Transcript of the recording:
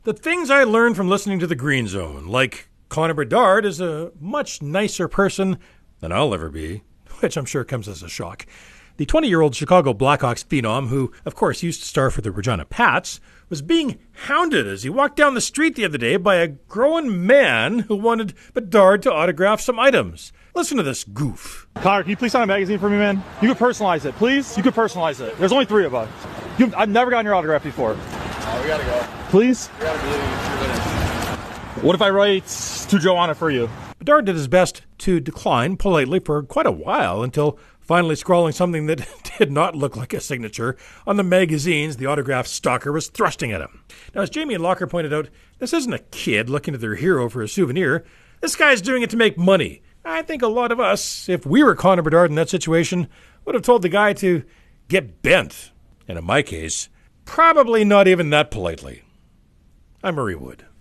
The things I learned from listening to the Green Zone, like Connor Bedard is a much nicer person than I'll ever be, which I'm sure comes as a shock. The 20-year-old Chicago Blackhawks phenom, who, of course, used to star for the Regina Pats, was being hounded as he walked down the street the other day by a grown man who wanted Bedard to autograph some items. Listen to this goof. Connor, can you please sign a magazine for me, man? You could personalize it, please? You could personalize it. There's only 3 of us. I've never gotten your autograph before. We gotta go. Please? We gotta believe you. What if I write to Joanna for you? Bedard did his best to decline politely for quite a while until finally scrawling something that did not look like a signature on the magazines the autograph stalker was thrusting at him. Now, as Jamie and Locker pointed out, this isn't a kid looking to their hero for a souvenir. This guy's doing it to make money. I think a lot of us, if we were Connor Bedard in that situation, would have told the guy to get bent. And in my case, probably not even that politely. I'm Murray Wood.